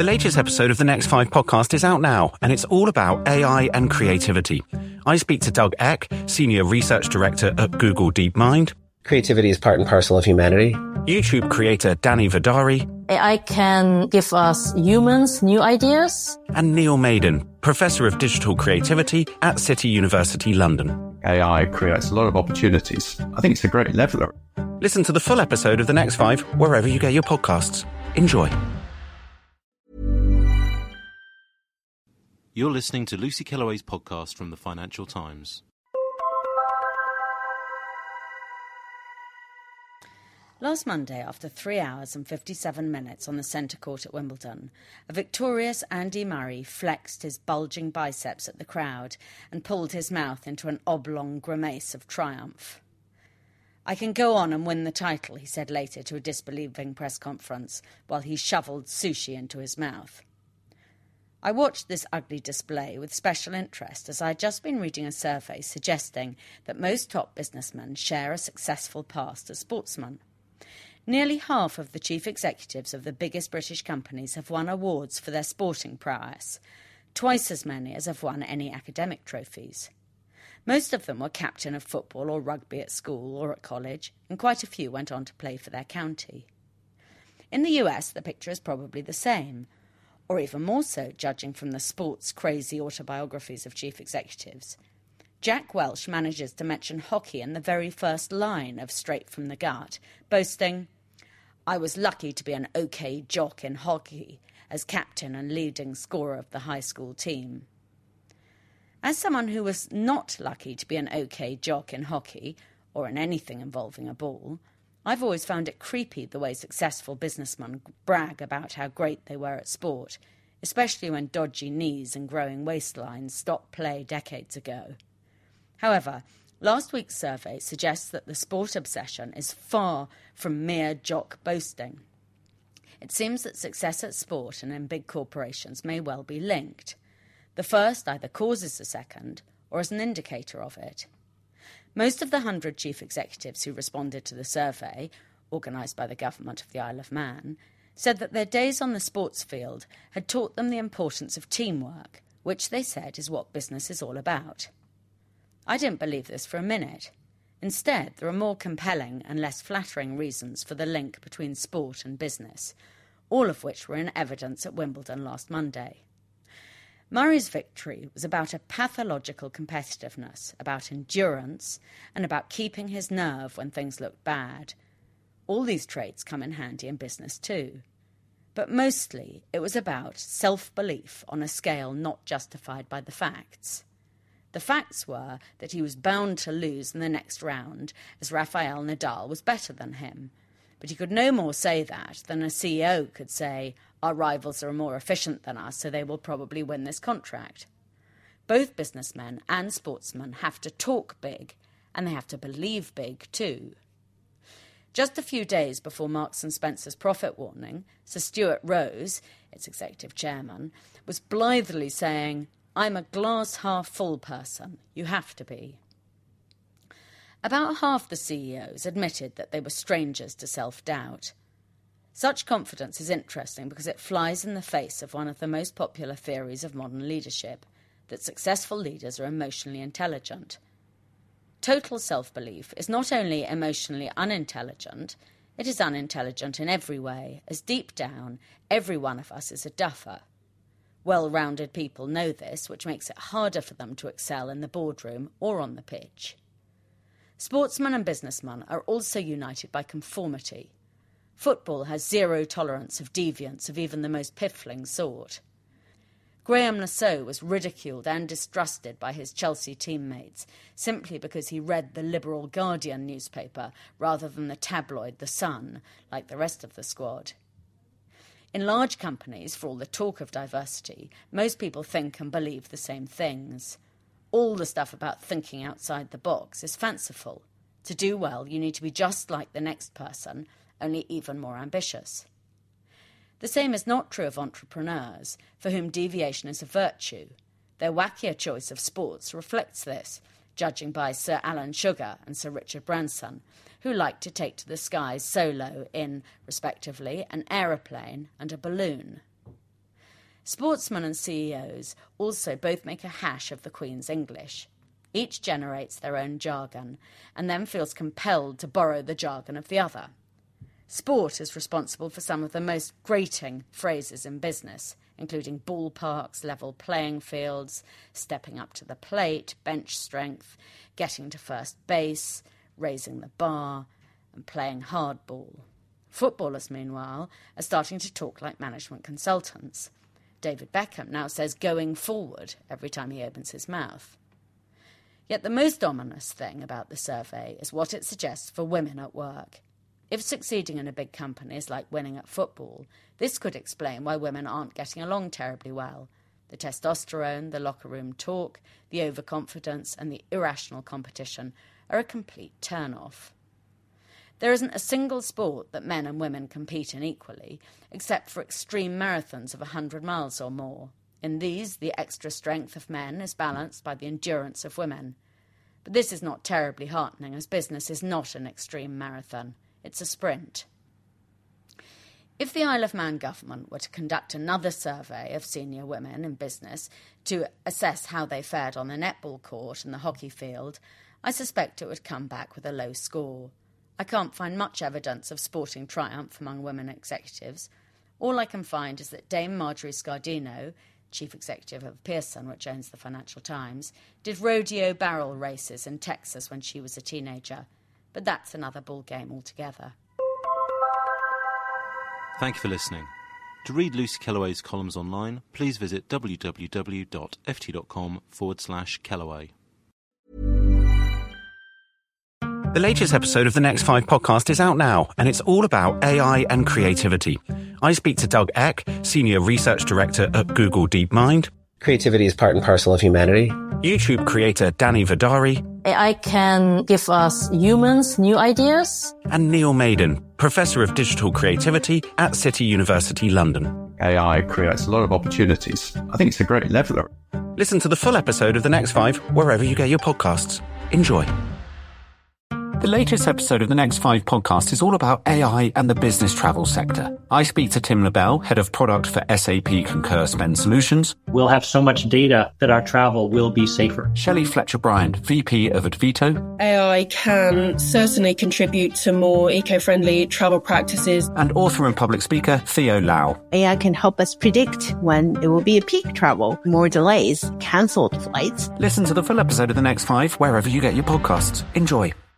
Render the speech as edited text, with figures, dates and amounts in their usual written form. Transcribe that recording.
The latest episode of the Next 5 podcast is out now, and it's all about AI and creativity. I speak to Doug Eck, Senior Research Director at Google DeepMind. Creativity is part and parcel of humanity. YouTube creator Danny Vidari. AI can give us humans new ideas. And Neil Maiden, Professor of Digital Creativity at City University London. AI creates a lot of opportunities. I think it's a great leveller. Listen to the full episode of The Next 5 wherever you get your podcasts. Enjoy. You're listening to Lucy Kellaway's podcast from the Financial Times. Last Monday, after 3 hours and 57 minutes on the centre court at Wimbledon, a victorious Andy Murray flexed his bulging biceps at the crowd and pulled his mouth into an oblong grimace of triumph. "I can go on and win the title," he said later to a disbelieving press conference, while he shovelled sushi into his mouth. I watched this ugly display with special interest as I had just been reading a survey suggesting that most top businessmen share a successful past as sportsmen. Nearly half of the chief executives of the biggest British companies have won awards for their sporting prowess, twice as many as have won any academic trophies. Most of them were captain of football or rugby at school or at college, and quite a few went on to play for their county. In the US, the picture is probably the same, or even more so, judging from the sports-crazy autobiographies of chief executives. Jack Welch manages to mention hockey in the very first line of Straight from the Gut, boasting, "I was lucky to be an OK jock in hockey as captain and leading scorer of the high school team." As someone who was not lucky to be an OK jock in hockey, or in anything involving a ball, I've always found it creepy the way successful businessmen brag about how great they were at sport, especially when dodgy knees and growing waistlines stopped play decades ago. However, last week's survey suggests that the sport obsession is far from mere jock boasting. It seems that success at sport and in big corporations may well be linked. The first either causes the second or is an indicator of it. Most of the 100 chief executives who responded to the survey, organised by the government of the Isle of Man, said that their days on the sports field had taught them the importance of teamwork, which they said is what business is all about. I didn't believe this for a minute. Instead, there are more compelling and less flattering reasons for the link between sport and business, all of which were in evidence at Wimbledon last Monday. Murray's victory was about a pathological competitiveness, about endurance, and about keeping his nerve when things looked bad. All these traits come in handy in business too. But mostly it was about self-belief on a scale not justified by the facts. The facts were that he was bound to lose in the next round, as Rafael Nadal was better than him. But he could no more say that than a CEO could say, "Our rivals are more efficient than us, so they will probably win this contract." Both businessmen and sportsmen have to talk big, and they have to believe big too. Just a few days before Marks and Spencer's profit warning, Sir Stuart Rose, its executive chairman, was blithely saying, "I'm a glass-half-full person. You have to be." About half the CEOs admitted that they were strangers to self-doubt. Such confidence is interesting because it flies in the face of one of the most popular theories of modern leadership, that successful leaders are emotionally intelligent. Total self-belief is not only emotionally unintelligent, it is unintelligent in every way, as deep down, every one of us is a duffer. Well-rounded people know this, which makes it harder for them to excel in the boardroom or on the pitch. Sportsmen and businessmen are also united by conformity. Football has zero tolerance of deviance of even the most piffling sort. Graham Lasseau was ridiculed and distrusted by his Chelsea teammates simply because he read the liberal Guardian newspaper rather than the tabloid The Sun, like the rest of the squad. In large companies, for all the talk of diversity, most people think and believe the same things. All the stuff about thinking outside the box is fanciful. To do well, you need to be just like the next person, only even more ambitious. The same is not true of entrepreneurs, for whom deviation is a virtue. Their wackier choice of sports reflects this, judging by Sir Alan Sugar and Sir Richard Branson, who like to take to the skies solo in, respectively, an aeroplane and a balloon. Sportsmen and CEOs also both make a hash of the Queen's English. Each generates their own jargon and then feels compelled to borrow the jargon of the other. Sport is responsible for some of the most grating phrases in business, including ballparks, level playing fields, stepping up to the plate, bench strength, getting to first base, raising the bar, and playing hardball. Footballers, meanwhile, are starting to talk like management consultants. David Beckham now says "going forward" every time he opens his mouth. Yet the most ominous thing about the survey is what it suggests for women at work. If succeeding in a big company is like winning at football, this could explain why women aren't getting along terribly well. The testosterone, the locker room talk, the overconfidence and the irrational competition are a complete turn-off. There isn't a single sport that men and women compete in equally, except for extreme marathons of 100 miles or more. In these, the extra strength of men is balanced by the endurance of women. But this is not terribly heartening, as business is not an extreme marathon. It's a sprint. If the Isle of Man government were to conduct another survey of senior women in business to assess how they fared on the netball court and the hockey field, I suspect it would come back with a low score. I can't find much evidence of sporting triumph among women executives. All I can find is that Dame Marjorie Scardino, chief executive of Pearson, which owns the Financial Times, did rodeo barrel races in Texas when she was a teenager. But that's another ballgame altogether. Thank you for listening. To read Lucy Kellaway's columns online, please visit www.ft.com/Kellaway. The latest episode of the Next 5 podcast is out now, and it's all about AI and creativity. I speak to Doug Eck, Senior Research Director at Google DeepMind. Creativity is part and parcel of humanity. YouTube creator Danny Vidari. AI can give us humans new ideas. And Neil Maiden, Professor of Digital Creativity at City University London. AI creates a lot of opportunities. I think it's a great leveller. Listen to the full episode of The Next 5 wherever you get your podcasts. Enjoy. The latest episode of the Next 5 podcast is all about AI and the business travel sector. I speak to Tim LaBelle, Head of Product for SAP Concur Spend Solutions. We'll have so much data that our travel will be safer. Shelley Fletcher-Bryant, VP of Advito. AI can certainly contribute to more eco-friendly travel practices. And author and public speaker Theo Lau. AI can help us predict when it will be a peak travel, more delays, cancelled flights. Listen to the full episode of the Next 5 wherever you get your podcasts. Enjoy.